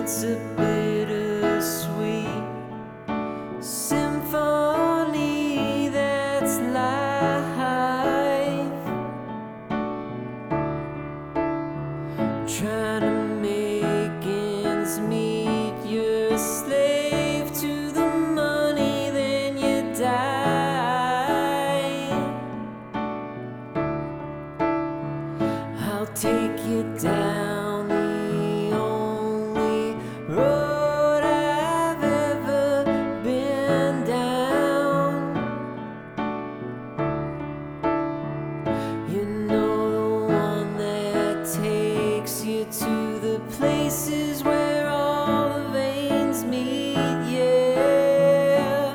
it's a bittersweet symphony that's life, trying to make ends meet. You're a slave to the money, then you die. I'll take you down the only road I've ever been down. You know, the one that takes you to the places where all the veins meet, yeah.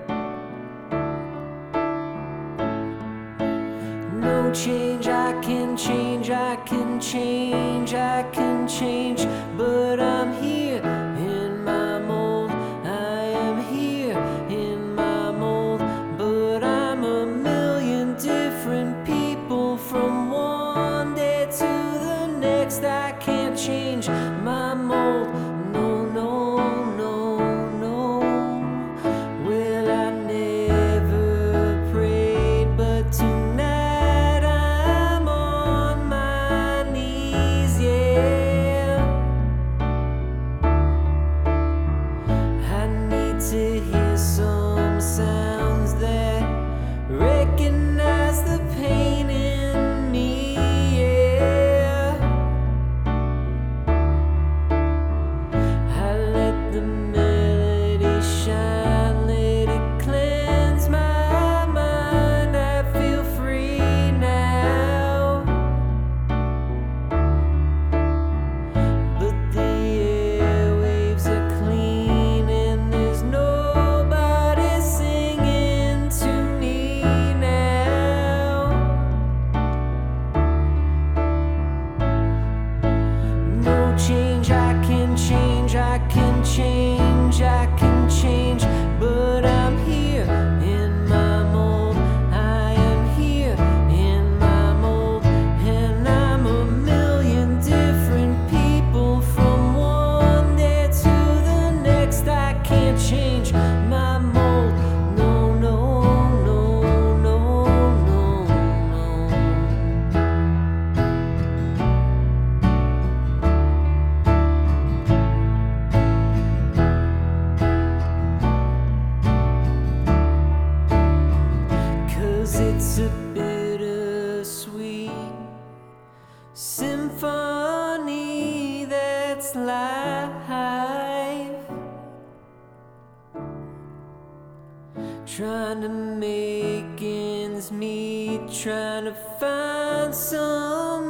No change, I can change, I can change, I can change, but I'm here in my mold. I am here in my mold, but I'm a million different people from one day to the next. I can't change my mold, no, no, no, no. Well, I never prayed, but tonight I'm on my knees, yeah. I need to hear some sounds that recognize the pain in me, yeah. I let the melody shine, let it cleanse my mind. I feel free now, but the airwaves are clean and there's nobody singing to me now. No change, I can change, I can change, I can change, but I'm here in my mold. I am here in my mold, and I'm a million different people from one day to the next. I can't change my mold, no, no, no, no, no, no. 'Cause it's a bittersweet symphony that's life, trying to make ends meet, trying to find some